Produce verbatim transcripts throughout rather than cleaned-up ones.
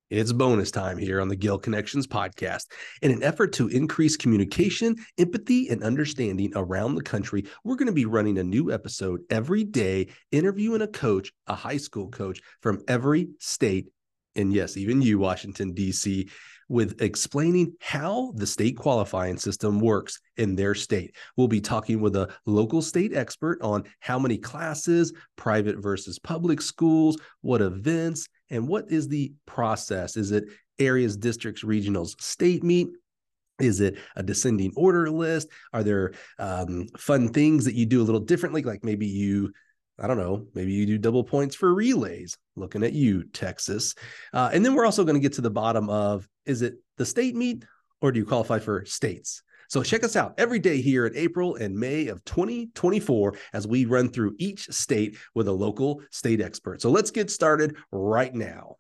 It's bonus time here on the Gill Connections podcast. In an effort to increase communication, empathy, and understanding around the country, we're going to be running a new episode every day, interviewing a coach, a high school coach from every state, and yes, even you, Washington, D C, with explaining how the state qualifying system works in their state. We'll be talking with a local state expert on how many classes, private versus public schools, what events, and what is the process? Is it areas, districts, regionals, state meet? Is it a descending order list? Are there um, fun things that you do a little differently? Like maybe you, I don't know, maybe you do double points for relays. Looking at you, Texas. Uh, and then we're also going to get to the bottom of, is it the state meet or do you qualify for states? So check us out every day here in April and May of twenty twenty-four as we run through each state with a local state expert. So let's get started right now.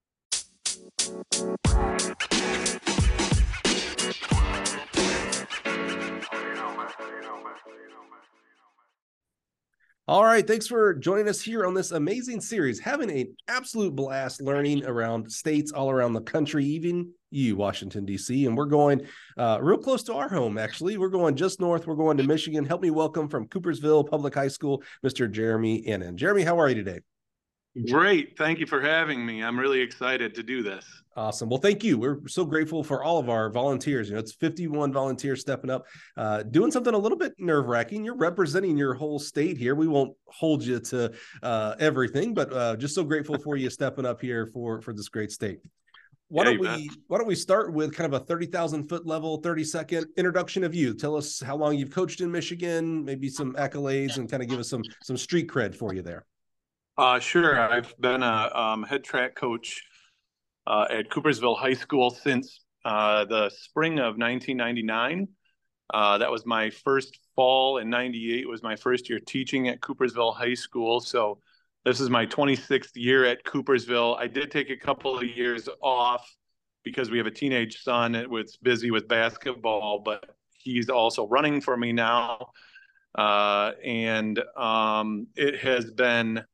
All right, thanks for joining us here on this amazing series. Having an absolute blast learning around states all around the country, even you, Washington, D C. And we're going uh, real close to our home, actually. We're going just north. We're going to Michigan. Help me welcome from Coopersville Public High School, Mister Jeremy Annan. Jeremy, how are you today? Great. Thank you for having me. I'm really excited to do this. Awesome. Well, thank you. We're so grateful for all of our volunteers. You know, it's fifty-one volunteers stepping up, uh, doing something a little bit nerve wracking. You're representing your whole state here. We won't hold you to uh, everything, but uh, just so grateful for you stepping up here for, for this great state. Why don't we why don't we start with kind of a thirty thousand foot level, thirty second introduction of you? Tell us how long you've coached in Michigan, maybe some accolades, and kind of give us some some street cred for you there. Uh, sure. I've been a um, head track coach uh, at Coopersville High School since uh, the spring of nineteen ninety-nine. Uh, that was my first fall, and ninety-eight was my first year teaching at Coopersville High School. So this is my twenty-sixth year at Coopersville. I did take a couple of years off because we have a teenage son that was busy with basketball, but he's also running for me now. Uh, and um, it has been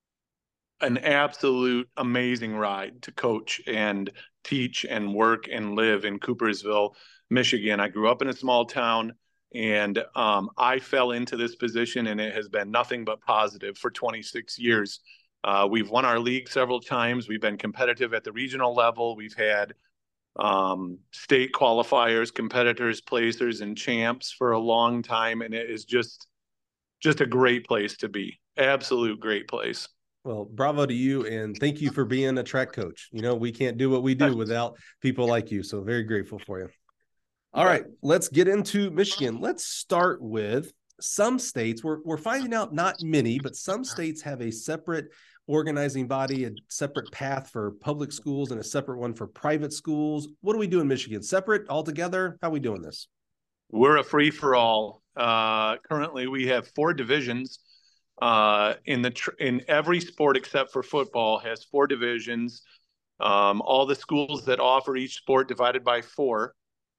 an absolute amazing ride to coach and teach and work and live in Coopersville, Michigan. I grew up in a small town, and um, I fell into this position, and it has been nothing but positive for twenty-six years. Uh, we've won our league several times. We've been competitive at the regional level. We've had um, state qualifiers, competitors, placers, and champs for a long time, and it is just just a great place to be. Absolute great place. Well, bravo to you, and thank you for being a track coach. You know, we can't do what we do without people like you, so very grateful for you. All right, let's get into Michigan. Let's start with some states. We're, we're finding out not many, but some states have a separate organizing body, a separate path for public schools, and a separate one for private schools. What do we do in Michigan? Separate altogether? How are we doing this? We're a free-for-all. Uh, currently, we have four divisions. Uh, in the tr- in every sport except for football has four divisions. Um, all the schools that offer each sport divided by four,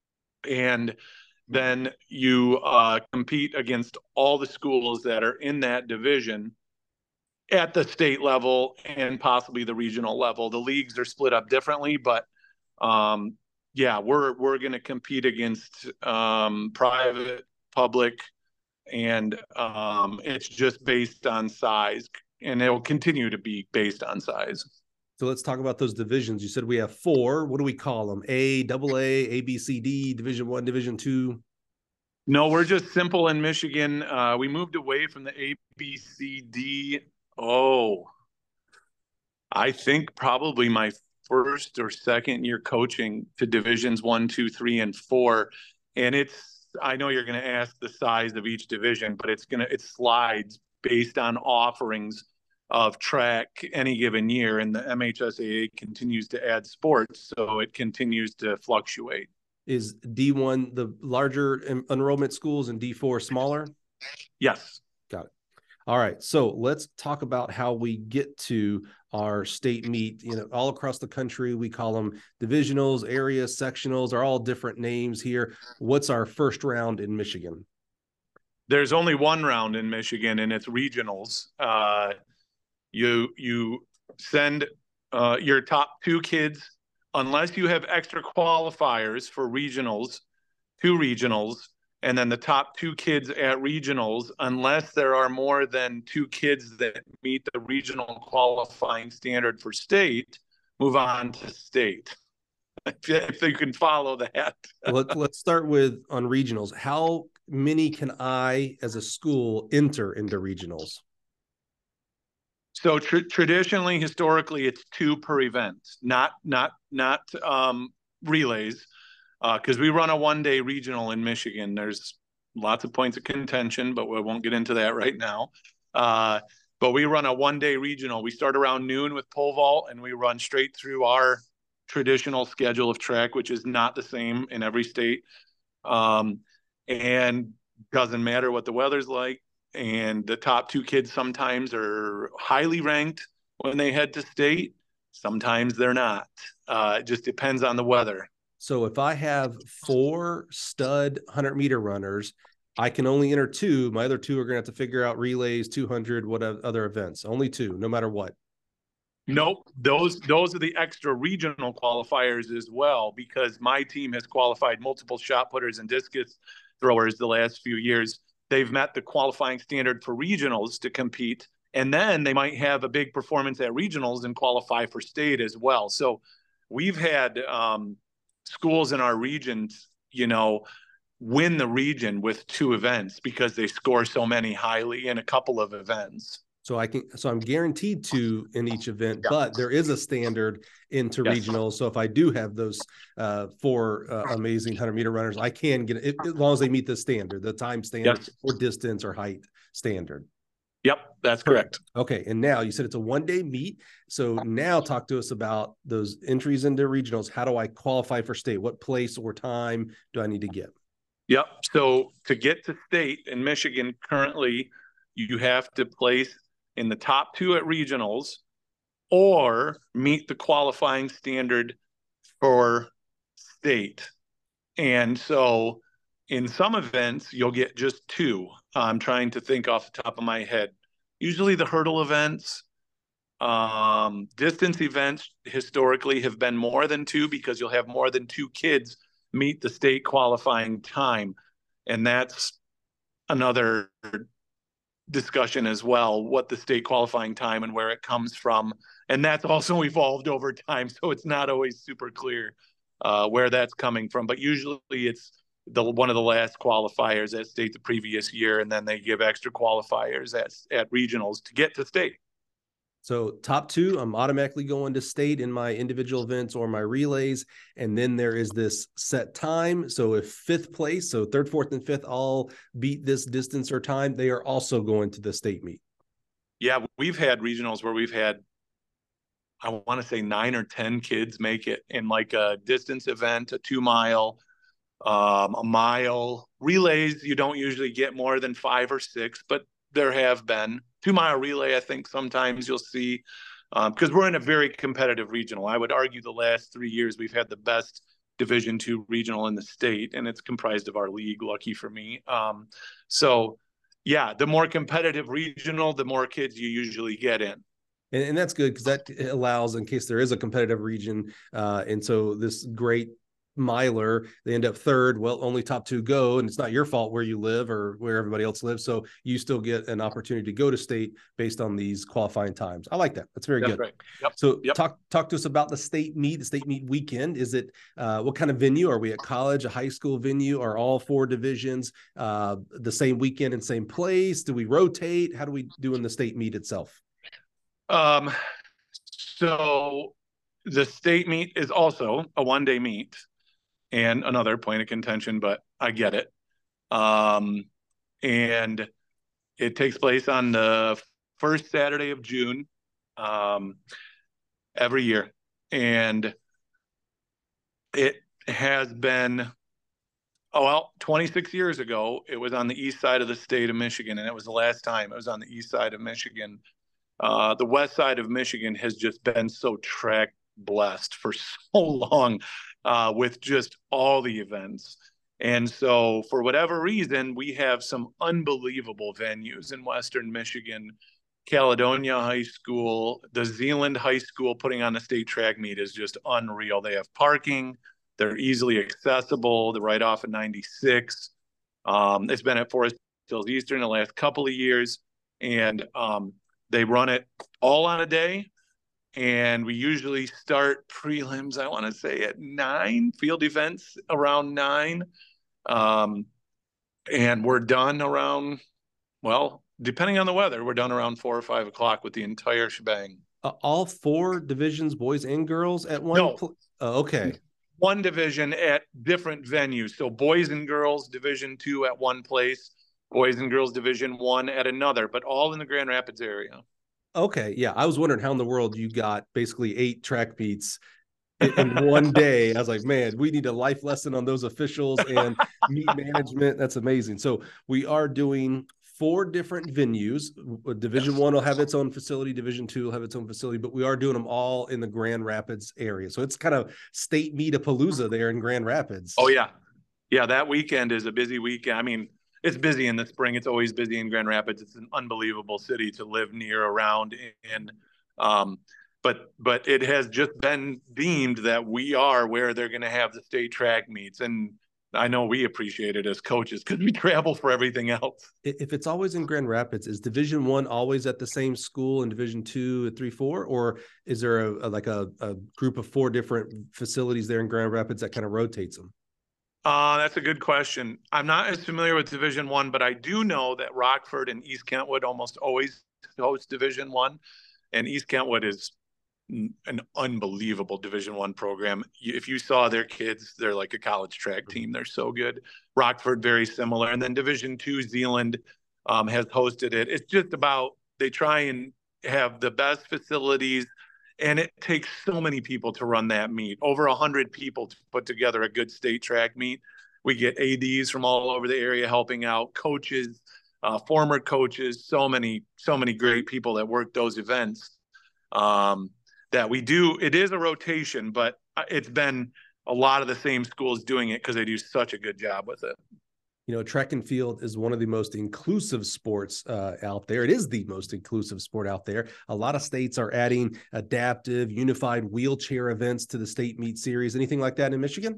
and then you uh, compete against all the schools that are in that division at the state level and possibly the regional level. The leagues are split up differently, but um, yeah, we're we're going to compete against um, private, public. And um, it's just based on size, and it will continue to be based on size. So let's talk about those divisions. You said we have four. What do we call them? A, double A, A, B, C, D, Division One, Division Two? No, we're just simple in Michigan. Uh, we moved away from the A, B, C, D. Oh, I think probably my first or second year coaching to divisions one, two, three, and four. And it's, I know you're going to ask the size of each division, but it's going to, it slides based on offerings of track any given year. And the M H S A A continues to add sports, so it continues to fluctuate. Is D one the larger en- enrollment schools and D four smaller? Yes. Got it. All right. So let's talk about how we get to our state meet. You know, all across the country, we call them divisionals, areas, sectionals, are all different names here. What's our first round in Michigan? There's only one round in Michigan, and it's regionals. Uh, you you send uh, your top two kids unless you have extra qualifiers for regionals, two regionals, and then the top two kids at regionals, unless there are more than two kids that meet the regional qualifying standard for state, move on to state. If you can follow that. Let's let's start with on regionals. How many can I, as a school, enter into regionals? So tr- traditionally, historically, it's two per event, not not not um, relays, because uh, we run a one-day regional in Michigan. There's lots of points of contention, but we won't get into that right now. Uh, but we run a one-day regional. We start around noon with pole vault, and we run straight through our traditional schedule of track, which is not the same in every state, um, and doesn't matter what the weather's like. And the top two kids sometimes are highly ranked when they head to state. Sometimes they're not. Uh, it just depends on the weather. So if I have four stud one hundred meter runners, I can only enter two. My other two are going to have to figure out relays, two hundred, what other events. Only two, no matter what. Nope. Those those are the extra regional qualifiers as well, because my team has qualified multiple shot putters and discus throwers the last few years. They've met the qualifying standard for regionals to compete, and then they might have a big performance at regionals and qualify for state as well. So we've had um, schools in our regions, you know, win the region with two events because they score so many highly in a couple of events. So I can, so I'm guaranteed to in each event, yeah. But there is a standard into yes. regionals. So if I do have those uh, four uh, amazing one hundred meter runners, I can get it as long as they meet the standard, the time standard yes. or distance or height standard. Yep, that's correct. Okay, and now you said it's a one-day meet. So now talk to us about those entries into regionals. How do I qualify for state? What place or time do I need to get? Yep. So to get to state in Michigan currently, you have to place in the top two at regionals or meet the qualifying standard for state. And so in some events, you'll get just two. I'm trying to think off the top of my head. Usually the hurdle events, um, distance events historically have been more than two because you'll have more than two kids meet the state qualifying time. And that's another discussion as well, what the state qualifying time and where it comes from. And that's also evolved over time. So it's not always super clear uh, where that's coming from, but usually it's the one of the last qualifiers at state the previous year. And then they give extra qualifiers at, at regionals to get to state. So top two, I'm automatically going to state in my individual events or my relays. And then there is this set time. So if fifth place, so third, fourth, and fifth all beat this distance or time, they are also going to the state meet. Yeah, we've had regionals where we've had, I want to say nine or ten kids make it in like a distance event, a two mile, um, a mile. Relays, you don't usually get more than five or six, but there have been. Two mile relay, I think sometimes you'll see, because um, we're in a very competitive regional. I would argue the last three years we've had the best Division two regional in the state, and it's comprised of our league, lucky for me. Um, so, yeah, the more competitive regional, the more kids you usually get in. And, and that's good because that allows, in case there is a competitive region, uh, and so this great miler, they end up third. Well, only top two go, and it's not your fault where you live or where everybody else lives. So you still get an opportunity to go to state based on these qualifying times. I like that. That's very That's good. Right. Yep. So yep. talk talk to us about the state meet, the state meet weekend. Is it uh, what kind of venue? Are we at college, a high school venue? Are all four divisions uh, the same weekend and same place? Do we rotate? How do we do in the state meet itself? Um, so the state meet is also a one-day meet. And another point of contention, but I get it. Um, and it takes place on the first Saturday of June um, every year. And it has been, oh, well, twenty-six years ago, it was on the east side of the state of Michigan, and it was the last time it was on the east side of Michigan. Uh, the west side of Michigan has just been so track blessed for so long. Uh, with just all the events. And so for whatever reason, we have some unbelievable venues in Western Michigan Caledonia High School, the Zeeland High School putting on the state track meet is just unreal. They have parking. They're easily accessible. They're right off of ninety-six. Um, it's been at Forest Hills Eastern the last couple of years, and um, they run it all on a day. And we usually start prelims, I want to say, at nine, field events around nine. Um, and we're done around, well, depending on the weather, we're done around four or five o'clock with the entire shebang. Uh, all four divisions, boys and girls, at one. No, Pl- oh, okay. One division at different venues. So boys and girls division two at one place, boys and girls division one at another, but all in the Grand Rapids area. Okay, yeah. I was wondering how in the world you got basically eight track meets in, in one day. I was like, man, we need a life lesson on those officials and meet management. That's amazing. So we are doing four different venues. Division Yes. one will have its own facility. Division two will have its own facility, but we are doing them all in the Grand Rapids area. So it's kind of state meet-a-palooza there in Grand Rapids. Oh, yeah. Yeah, that weekend is a busy weekend. I mean, it's busy in the spring. It's always busy in Grand Rapids. It's an unbelievable city to live near, around in. Um, but but it has just been deemed that we are where they're going to have the state track meets. And I know we appreciate it as coaches because we travel for everything else. If it's always in Grand Rapids, is Division One always at the same school, and Division Two, three, four, or is there a, a like a, a group of four different facilities there in Grand Rapids that kind of rotates them? Uh, that's a good question. I'm not as familiar with Division One, but I do know that Rockford and East Kentwood almost always host Division One, and East Kentwood is an unbelievable Division One program. If you saw their kids, they're like a college track team. They're so good. Rockford, very similar, and then Division Two, Zeeland um, has hosted it. It's just about they try and have the best facilities. And it takes so many people to run that meet, over a hundred people to put together a good state track meet. We get A Ds from all over the area helping out, coaches, uh, former coaches, so many, so many great people that work those events um, that we do. It is a rotation, but it's been a lot of the same schools doing it because they do such a good job with it. You know, track and field is one of the most inclusive sports uh, out there. It is the most inclusive sport out there. A lot of states are adding adaptive, unified wheelchair events to the state meet series. Anything like that in Michigan?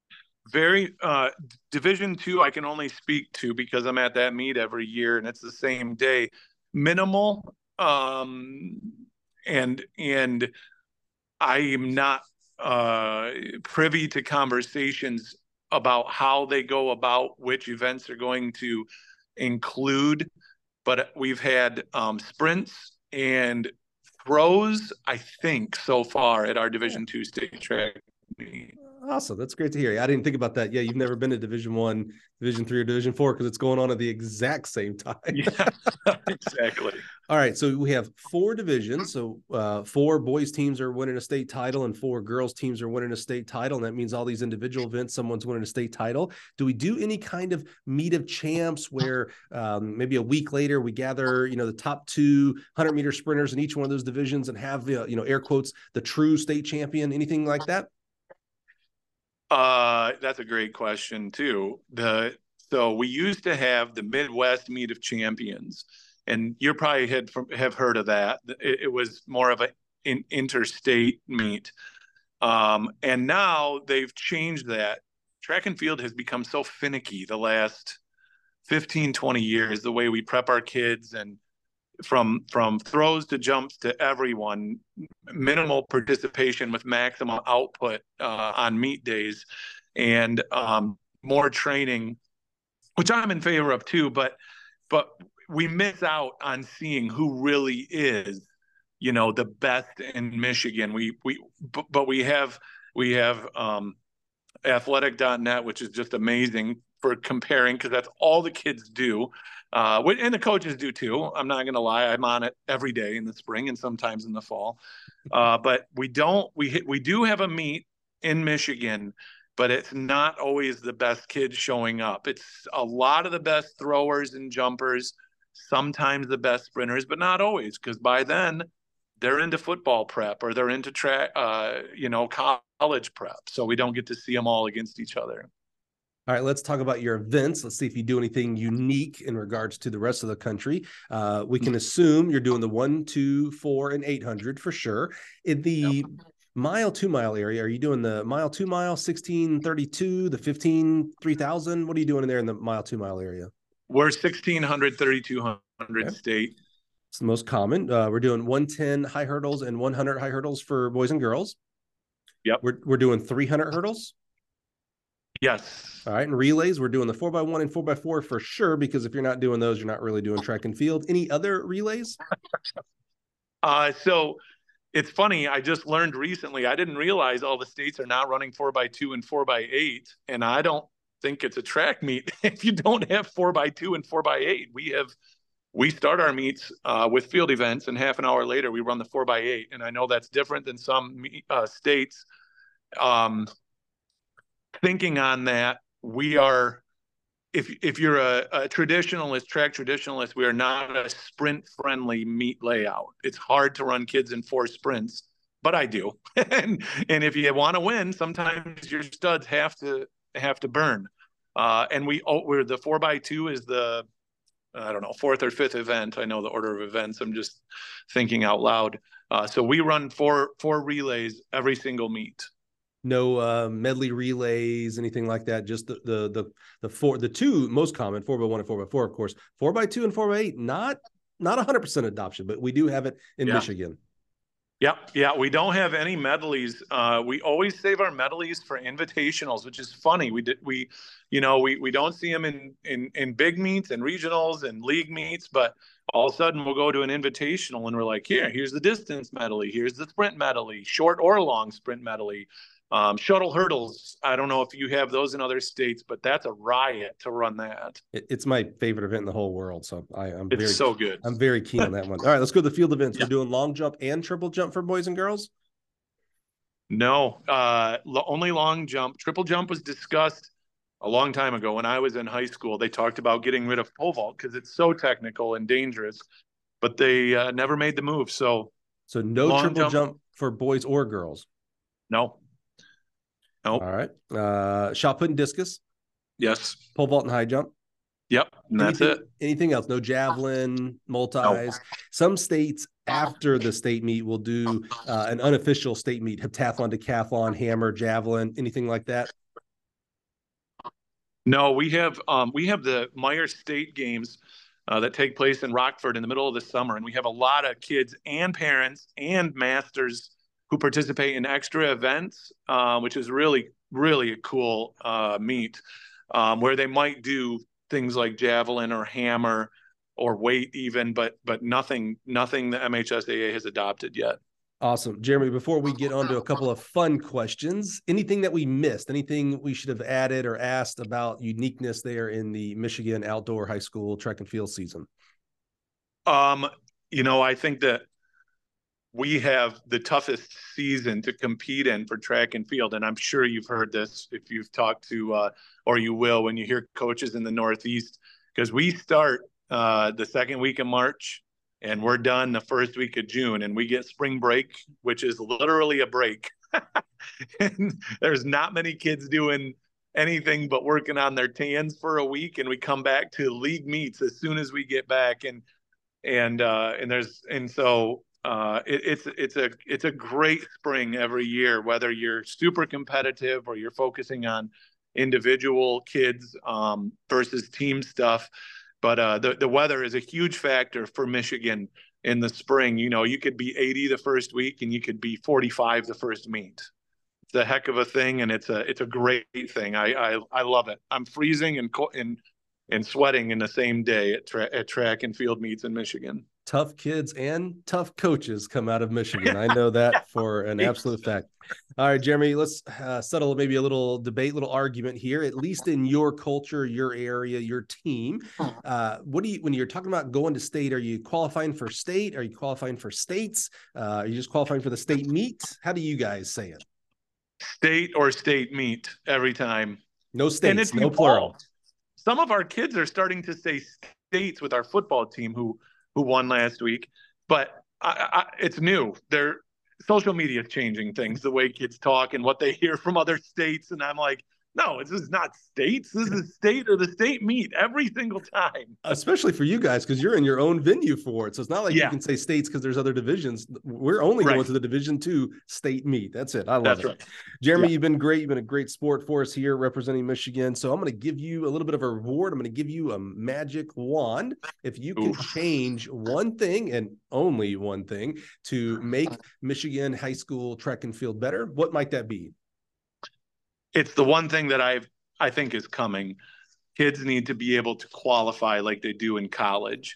Very uh, Division Two, I can only speak to because I'm at that meet every year, and it's the same day. Minimal, um, and and I am not uh, privy to conversations about how they go about which events they're going to include. But we've had um, sprints and throws, I think, so far at our Division Two state track meet. Awesome. That's great to hear. I didn't think about that. Yeah, you've never been to Division One, Division Three, or Division Four because it's going on at the exact same time. Yeah, exactly. All right. So we have four divisions. So uh, four boys teams are winning a state title and four girls teams are winning a state title. And that means all these individual events, someone's winning a state title. Do we do any kind of meet of champs where um, maybe a week later we gather, you know, the top two hundred meter sprinters in each one of those divisions and have, uh, you know, air quotes, the true state champion, anything like that? Uh, that's a great question too. The so we used to have the Midwest Meet of Champions, and you probably had have heard of that. It, it was more of an in, interstate meet, um, and now they've changed that. Track and field has become so finicky the last fifteen, twenty years. The way we prep our kids and from from throws to jumps to everyone, minimal participation with maximum output uh, on meet days, and um, more training, which I'm in favor of too. But but we miss out on seeing who really is, you know, the best in Michigan. We we but we have we have um, athletic dot net, which is just amazing for comparing because that's all the kids do. Uh, and the coaches do too. I'm not going to lie. I'm on it every day in the spring and sometimes in the fall. Uh, but we don't, we, we do have a meet in Michigan, but it's not always the best kids showing up. It's a lot of the best throwers and jumpers, sometimes the best sprinters, but not always. Cause by then they're into football prep or they're into track, uh, you know, college prep. So we don't get to see them all against each other. All right, let's talk about your events. Let's see if you do anything unique in regards to the rest of the country. Uh, we can assume you're doing the one, two, four, and eight hundred for sure. In the yep. mile, two mile area, are you doing the mile, two mile, sixteen thirty-two, the fifteen, three thousand? What are you doing in there in the mile, two mile area? We're sixteen hundred, thirty-two hundred okay. state. It's the most common. Uh, we're doing one ten high hurdles and one hundred high hurdles for boys and girls. Yep. We're, we're doing three hundred hurdles. Yes. All right. And relays, we're doing the four by one and four by four for sure, because if you're not doing those, you're not really doing track and field. Any other relays? uh, so it's funny. I just learned recently, I didn't realize all the states are now running four by two and four by eight. And I don't think it's a track meet if you don't have four by two and four by eight. We have, we start our meets uh, with field events, and half an hour later we run the four by eight. And I know that's different than some uh, states. Um, Thinking on that, we are, if if you're a, a traditionalist, track traditionalist, we are not a sprint-friendly meet layout. It's hard to run kids in four sprints, but I do. and and if you want to win, sometimes your studs have to have to burn. Uh, and we oh, we're the four by two is the, I don't know, fourth or fifth event. I know the order of events. I'm just thinking out loud. Uh, so we run four four relays every single meet. No uh, medley relays, anything like that. Just the the the the four, the two most common, four by one and four by four, of course. Four by two and four by eight, not not a hundred percent adoption, but we do have it in yeah. Michigan. Yep, yeah, we don't have any medleys. Uh, we always save our medleys for invitationals, which is funny. We did we, you know, we we don't see them in in in big meets and regionals and league meets, but all of a sudden we'll go to an invitational and we're like, here, here's the distance medley, here's the sprint medley, short or long sprint medley. Um, shuttle hurdles, I don't know if you have those in other states, but that's a riot to run that. It, it's my favorite event in the whole world, so I, I'm it's very so good. I'm very keen on that one. All right, let's go to the field events. Yeah. We're doing long jump and triple jump for boys and girls. No, uh, only long jump. Triple jump was discussed a long time ago when I was in high school. They talked about getting rid of pole vault because it's so technical and dangerous, but they uh, never made the move. So, so no triple jump. jump for boys or girls. No. Nope. All right. Uh, shot put and discus. Yes. Pole vault and high jump. Yep. And anything, that's it. Anything else? No javelin, multis. Nope. Some states after the state meet will do uh, an unofficial state meet, heptathlon, decathlon, hammer, javelin, anything like that. No, we have um, we have the Myers State Games uh, that take place in Rockford in the middle of the summer, and we have a lot of kids and parents and masters who participate in extra events, uh, which is really, really a cool uh, meet, um, where they might do things like javelin or hammer or weight even, but but nothing nothing the M H S A A has adopted yet. Awesome. Jeremy, before we get on to a couple of fun questions, anything that we missed, anything we should have added or asked about uniqueness there in the Michigan outdoor high school track and field season? Um, you know, I think that we have the toughest season to compete in for track and field. And I'm sure you've heard this if you've talked to, uh, or you will when you hear coaches in the Northeast, because we start uh, the second week of March and we're done the first week of June, and we get spring break, which is literally a break. And there's not many kids doing anything but working on their tans for a week. And we come back to league meets as soon as we get back. And, and, uh, and there's, and so, Uh, it, it's it's a it's a great spring every year, whether you're super competitive or you're focusing on individual kids um, versus team stuff. But uh, the the weather is a huge factor for Michigan in the spring. You know, you could be eighty the first week and you could be forty-five the first meet. It's a heck of a thing, and it's a it's a great thing. I I, I love it. I'm freezing and and and sweating in the same day at tra- at track and field meets in Michigan. Tough kids and tough coaches come out of Michigan. I know that for an absolute fact. All right, Jeremy, let's uh, settle maybe a little debate, little argument here, at least in your culture, your area, your team. Uh, what do you, when you're talking about going to state, are you qualifying for state? Are you qualifying for states? Uh, are you just qualifying for the state meet? How do you guys say it? State or state meet every time. No states, no plural. Some of our kids are starting to say states with our football team who who won last week, but I, I, it's new. They're social media is changing things, the way kids talk and what they hear from other states. And I'm like, No, this is not states. This is state or the state meet every single time. Especially for you guys, because you're in your own venue for it. So it's not like yeah. you can say states because there's other divisions. We're only right. going to the Division Two state meet. That's it. I love That's it. Right. Jeremy, yeah. you've been great. You've been a great sport for us here representing Michigan. So I'm going to give you a little bit of a reward. I'm going to give you a magic wand. If you can Oof. change one thing and only one thing to make Michigan high school track and field better, what might that be? It's the one thing that I've, I think is coming. Kids need to be able to qualify like they do in college.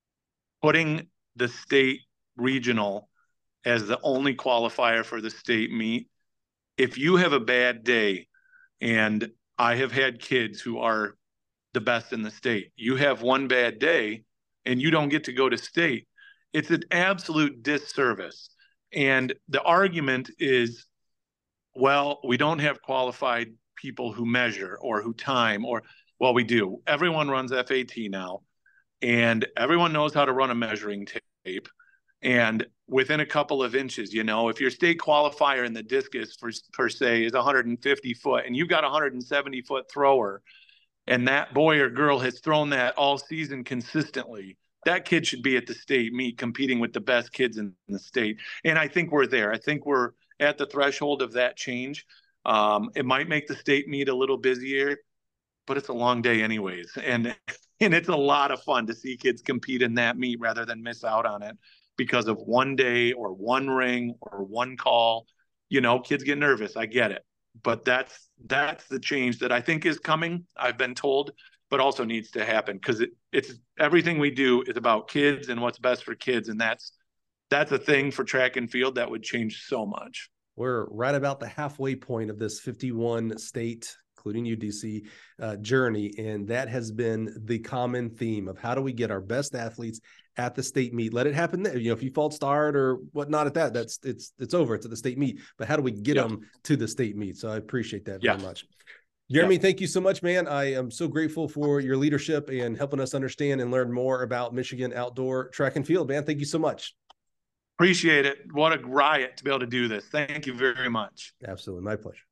Putting the state regional as the only qualifier for the state meet. If you have a bad day, and I have had kids who are the best in the state, you have one bad day and you don't get to go to state. It's an absolute disservice. And the argument is, well, we don't have qualified people who measure or who time, or, well, we do. Everyone runs F A T now, and everyone knows how to run a measuring tape. And within a couple of inches, you know, if your state qualifier in the discus for, per se is one hundred fifty foot and you've got a one hundred seventy foot thrower, and that boy or girl has thrown that all season consistently, that kid should be at the state meet competing with the best kids in the state. And I think we're there. I think we're at the threshold of that change. Um, it might make the state meet a little busier, but it's a long day anyways. And, and it's a lot of fun to see kids compete in that meet rather than miss out on it because of one day or one ring or one call. You know, kids get nervous. I get it. But that's, that's the change that I think is coming, I've been told, but also needs to happen because it, it's everything we do is about kids and what's best for kids. And that's, that's a thing for track and field that would change so much. We're right about the halfway point of this fifty-one state, including U D C, uh, journey. And that has been the common theme of how do we get our best athletes at the state meet? Let it happen there. You know, if you false start or whatnot at that, that's it's it's over. It's at the state meet. But how do we get yep. them to the state meet? So I appreciate that very yeah. much. Jeremy, yeah. thank you so much, man. I am so grateful for your leadership and helping us understand and learn more about Michigan outdoor track and field, man. Thank you so much. Appreciate it. What a riot to be able to do this. Thank you very much. Absolutely. My pleasure.